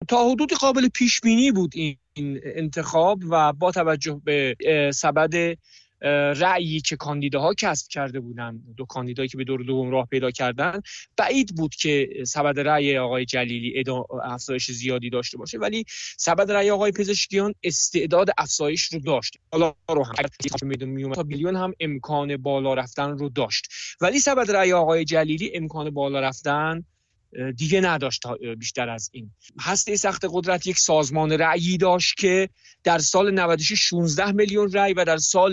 تا حدودی قابل پیش بینی بود این انتخاب و با توجه به سبد رأیی که کاندیداها کسب کرده بودن، دو کاندیدایی که به دور دوم راه پیدا کردن، بعید بود که سبد رأی آقای جلیلی افزایش زیادی داشته باشه، ولی سبد رأی آقای پزشکیان استعداد افزایش رو داشت. حالا رو هم میومد تا بیلیون هم امکان بالا رفتن رو داشت، ولی سبد رأی آقای جلیلی امکان بالا رفتن دیگه نداشت بیشتر از این. هسته سخت قدرت یک سازمان رأیی داشت که در سال 96 16 میلیون رأی و در سال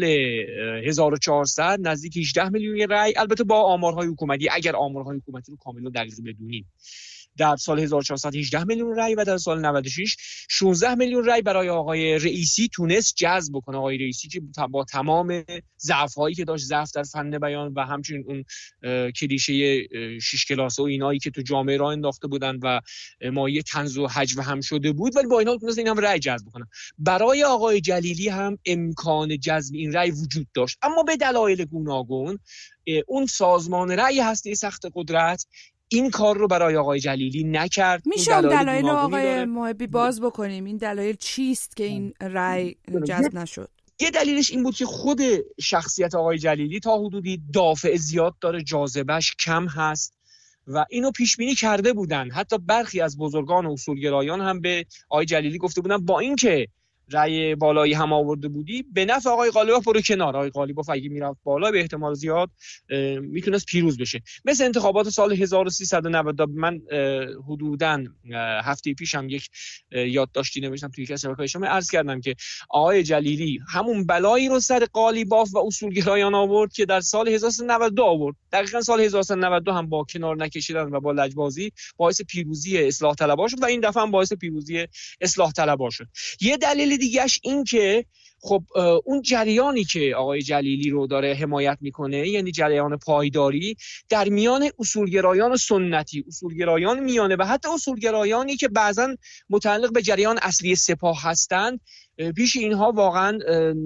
1400 نزدیک 18 میلیون رأی، البته با آمارهای حکومتی، اگر آمارهای حکومتی رو کاملا دقیق بدونیم، در سال 1400 18 میلیون رأی و در سال 96 16 میلیون رأی برای آقای رئیسی تونست جذب بکنه. آقای رئیسی که با تمام ضعف‌هایی که داشت، ضعف در فن بیان و همچنین اون کلیشه 6 کلاسه و اینایی که تو جامعه راه انداخته بودن و مایه طنز و هجو هم شده بود، ولی با اینا تونست این هم رأی جذب کنه. برای آقای جلیلی هم امکان جذب این رأی وجود داشت، اما به دلایل گوناگون اون سازمان رأی هسته سخت قدرت این کار رو برای آقای جلیلی نکرد. میشه دلایل آقای محبی باز بکنیم؟ این دلایل چیست که این رأی جذب نشد؟ یه دلیلش این بود که خود شخصیت آقای جلیلی تا حدودی دافع زیاد داره، جاذبهش کم هست و اینو پیش بینی کرده بودن. حتی برخی از بزرگان و اصولگرایان هم به آقای جلیلی گفته بودن با اینکه رأی بالایی هم آورده بودی، به نفع آقای قالیباف برو کنار. آقای قالیباف اگه میرفت بالا به احتمال زیاد میتونست پیروز بشه. مثل انتخابات سال 1390. من حدوداً هفته پیشم یک یادداشتی نوشتم توی یک از شبکه‌های اجتماعی، عرض کردم که آقای جلیلی همون بلایی رو سر قالیباف و اصولگرایان آورد که در سال 1392 آورد. دقیقاً سال 1392 هم با کنار نکشیدن و با لجبازی باعث پیروزی اصلاح طلبها شد و این دفعه هم باعث پیروزی اصلاح طلبها شد. یه دلیل دیگه‌اش این که خب اون جریانی که آقای جلیلی رو داره حمایت میکنه، یعنی جریان پایداری در میان اصولگرایان و سنتی، اصولگرایان میانه و حتی اصولگرایانی که بعضا متعلق به جریان اصلی سپاه هستند، پیش اینها واقعا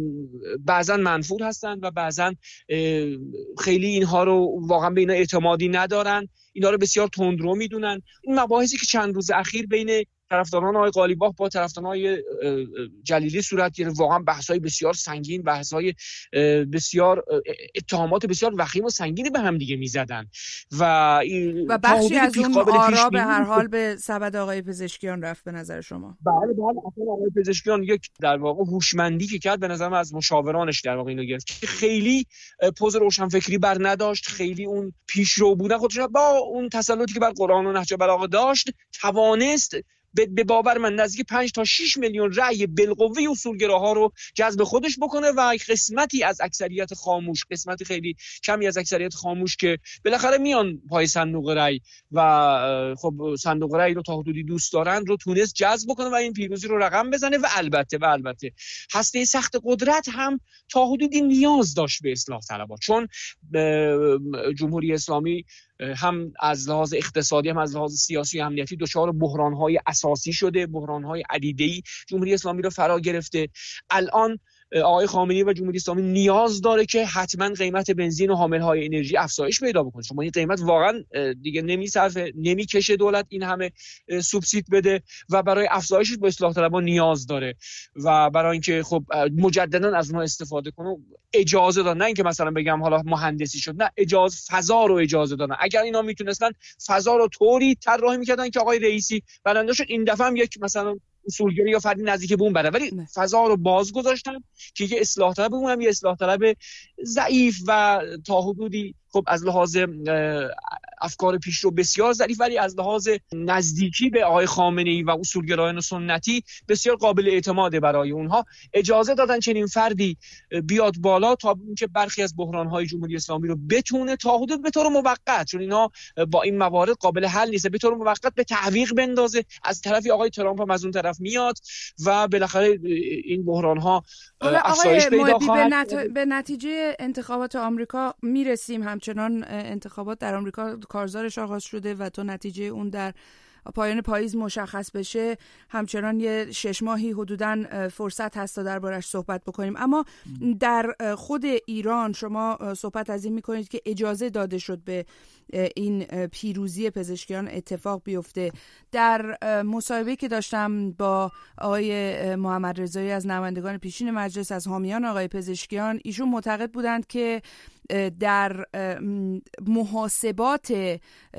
بعضا منفور هستند و بعضا خیلی اینها رو واقعا به اینا اعتمادی ندارن، اینا رو بسیار تندرو میدونن. این مباحثی که چند روز اخیر بین طرفداران آقای قالیباف با طرفداران آقای جلیلی صورت گرفت، واقعا بحث‌های بسیار سنگین، بحث‌های بسیار اتهامات بسیار وخیم و سنگینی به هم دیگه می‌زدن و بخشی از اون آرا به هر حال به سبد آقای پزشکیان رفت به نظر شما؟ بله اصلا آقای پزشکیان یک در واقع هوشمندی که کرد، به نظر من از مشاورانش در واقع اینو گرفت که خیلی پوز روشنفکری بر نداشت، خیلی اون پیشرو بودن خودش با اون تسلطی که بر قرآن و نهج البلاغه داشت توانست به باور من نزدیک 5 تا 6 میلیون رأی بالقوه اصولگراها رو جذب خودش بکنه و قسمتی از اکثریت خاموش، قسمت خیلی کمی از اکثریت خاموش که بالاخره میان پای صندوق رأی و خب صندوق رأی رو تا حدودی دوست دارن، رو تونست جذب بکنه و این پیروزی رو رقم بزنه. و البته هسته سخت قدرت هم تا حدودی نیاز داشت به اصلاح طلبها، چون جمهوری اسلامی هم از لحاظ اقتصادی هم از لحاظ سیاسی و امنیتی دچار بحران‌های اساسی شده، بحران‌های عدیده‌ای جمهوری اسلامی رو فرا گرفته. الان آقای خامنه‌ای و جمهوری اسلامی نیاز داره که حتما قیمت بنزین و حامل‌های انرژی افزایش پیدا بکنه، چون این قیمت واقعا دیگه نمیکشه دولت این همه سوبسید بده و برای افزایشش به اصلاح طلبها نیاز داره و برای اینکه خب مجددا از اونها استفاده کنه اجازه دادن، نه اینکه مثلا بگم حالا مهندسی شد، نه، فضا رو اجازه دادن. اگر اینا میتونستن فضا رو طوری طراحی میکردن که آقای رئیسی برنده شد، این دفعه هم یک مثلا اصولگری یا فردی نزدیک به اون بره، ولی فضا رو باز گذاشتن که یه اصلاح طلب بمونم، یه اصلاح طلب ضعیف و تا حدودی خب از لحاظ افکار پیشرو بسیار ضعیف، ولی از لحاظ نزدیکی به آقای خامنه‌ای و اصولگرایان سنتی بسیار قابل اعتماده. برای اونها اجازه دادن چنین فردی بیاد بالا تا اینکه برخی از بحران‌های جمهوری اسلامی رو بتونه تا حدود به طور موقت، چون اینا با این موارد قابل حل نیست، به طور موقت به تعویق بندازه. از طرفی آقای ترامپ هم از اون طرف میاد و بالاخره این بحران‌ها افزایش پیدا خواهد. به نتیجه انتخابات آمریکا میرسیم. همچنان انتخابات در آمریکا کارزارش آغاز شده و تا نتیجه اون در پایان پاییز مشخص بشه همچنان یه 6 ماهی حدوداً فرصت هست تا دربارش صحبت بکنیم. اما در خود ایران شما صحبت از این میکنید که اجازه داده شد به این پیروزی پزشکیان اتفاق بیفته. در مصاحبه‌ای که داشتم با آقای محمد رضایی از نمایندگان پیشین مجلس از حامیان آقای پزشکیان، ایشون معتقد بودند که در محاسبات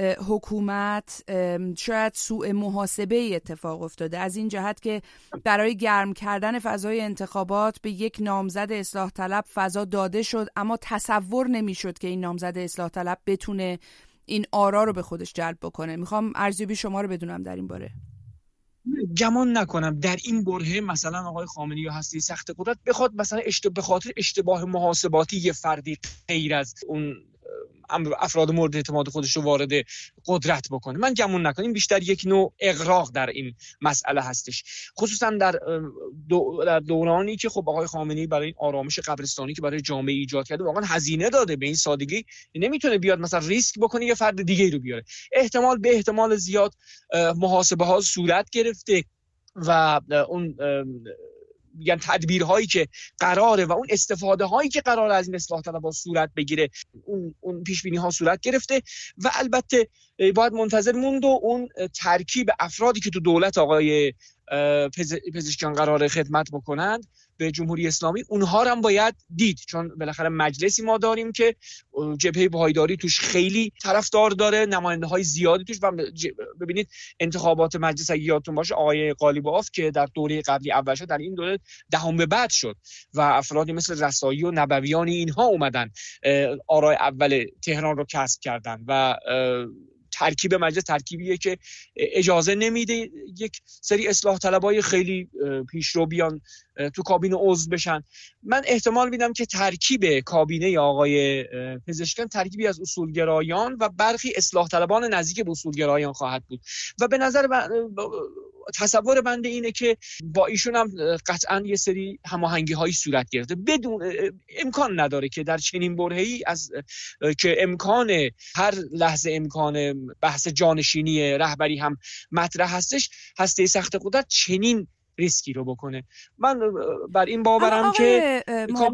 حکومت شاید سوء محاسبه اتفاق افتاده، از این جهت که برای گرم کردن فضای انتخابات به یک نامزد اصلاح طلب فضا داده شد، اما تصور نمیشد که این نامزد اصلاح طلب بتونه این آرا رو به خودش جلب بکنه. میخوام ارزیابی شما رو بدونم در این باره. گمان نکنم در این برهه مثلا آقای خامنه‌ای یا هسته سخت قدرت بخواد مثلا به خاطر اشتباه محاسباتی یه فردی غیر از اون افراد مورد اعتماد خودش رو وارد قدرت بکنه. من گمان نکنم. این بیشتر یک نوع اغراق در این مسئله هستش، خصوصا در دورانی که خب آقای خامنه‌ای برای این آرامش قبرستانی که برای جامعه ایجاد کرده واقعا هزینه داده. به این سادگی نمیتونه بیاد مثلا ریسک بکنه یه فرد دیگه رو بیاره. احتمال زیاد محاسبه ها صورت گرفته و اون یعنی تدبیرهایی که قراره و اون استفاده هایی که قراره از این اصلاح طلبها صورت بگیره اون پیش بینی ها صورت گرفته و البته باید منتظر موند و اون ترکیب افرادی که تو دولت آقای پزشکیان قراره خدمت بکنند به جمهوری اسلامی، اونها رو هم باید دید، چون بالاخره مجلسی ما داریم که جبهه پایداری توش خیلی طرفدار داره، نماینده های زیادی توش. و ببینید انتخابات مجلس اگه یادتون باشه آقای قالیباف که در دوره قبلی اول شد، در این دوره دهم به بعد شد و افرادی مثل رسایی و نبویانی اینها اومدن آرای اول تهران رو کسب کردن و ترکیب مجلس ترکیبیه که اجازه نمیده یک سری اصلاح طلبای خیلی پیشرو بیان تو کابینه عضو بشن. من احتمال میدم که ترکیب کابینه آقای پزشکیان ترکیبی از اصولگرایان و برخی اصلاح طلبان نزدیک به اصولگرایان خواهد بود و به نظر تصور بنده اینه که با ایشون هم قطعا یه سری هماهنگی هایی صورت گرفته. بدون امکان نداره که در چنین برهه‌ای از که امکان هر لحظه امکان بحث جانشینی رهبری هم مطرح هستش، هسته سخت قدرت چنین ریسکی رو بکنه. من بر این باورم که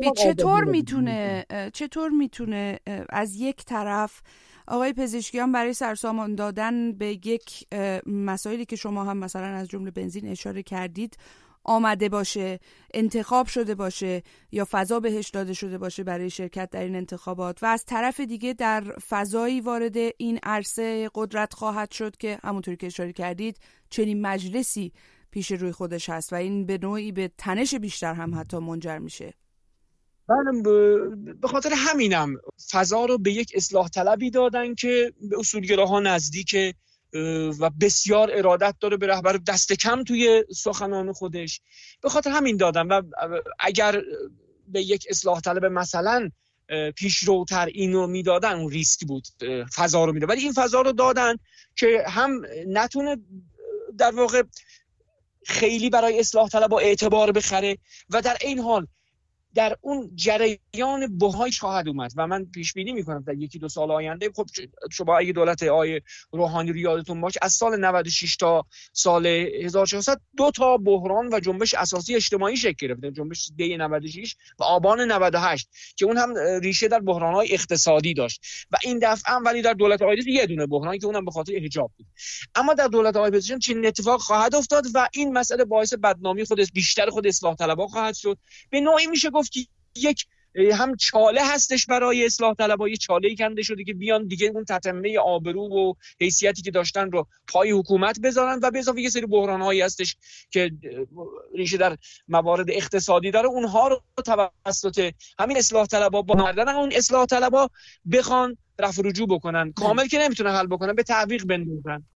چطور میتونه از یک طرف آقای پزشکیان برای سرسامان دادن به یک مسائلی که شما هم مثلا از جمله بنزین اشاره کردید آمده باشه، انتخاب شده باشه یا فضا بهش داده شده باشه برای شرکت در این انتخابات، و از طرف دیگه در فضایی وارد این عرصه قدرت خواهد شد که همونطوری که اشاره کردید چنین مجلسی پیش روی خودش هست و این به نوعی به تنش بیشتر هم حتی منجر میشه. من به خاطر همینم فضا رو به یک اصلاح طلبی دادن که به اصولگراها نزدیکه و بسیار ارادت داره به رهبر، دست کم توی سخنان خودش. به خاطر همین دادن و اگر به یک اصلاح طلب مثلا پیشروتر اینو میدادن اون ریسک بود، فضا رو میدادن، ولی این فضا رو دادن که هم نتونه در واقع خیلی برای اصلاح طلبها اعتبار بخره و در این حال در اون جریان بحرانش خواهد اومد و من پیش بینی میکنم در یکی دو سال آینده. خب شما اگه دولت آقای روحانی رو یادتون باشه از سال 96 تا سال 1400 دو تا بحران و جنبش اساسی اجتماعی شکل گرفت، جنبش دی 96 و آبان 98 که اون هم ریشه در بحران‌های اقتصادی داشت و این دفعه هم ولی در دولت آقای یه دونه بحرانی که اونم به خاطر حجاب بود. اما در دولت آقای پزشکیان چنین اتفاق خواهد افتاد و این مسئله باعث بدنامی بیشتر خود اصلاح طلبها خواهد شد. به نوعی میشه گفت که یک هم چاله هستش برای اصلاح طلبها، چاله‌ای کنده شده که بیان دیگه اون تتمه آبرو و حیثیتی که داشتن رو پای حکومت بذارن و به اضافه یه سری بحران‌هایی هستش که ریشه در موارد اقتصادی داره، اونها رو توسط همین اصلاح طلبها با مردن اون اصلاح طلبها بخوان رفع رجوع بکنن. کامل که نمیتونه حل بکنن، به تعویق بندازن.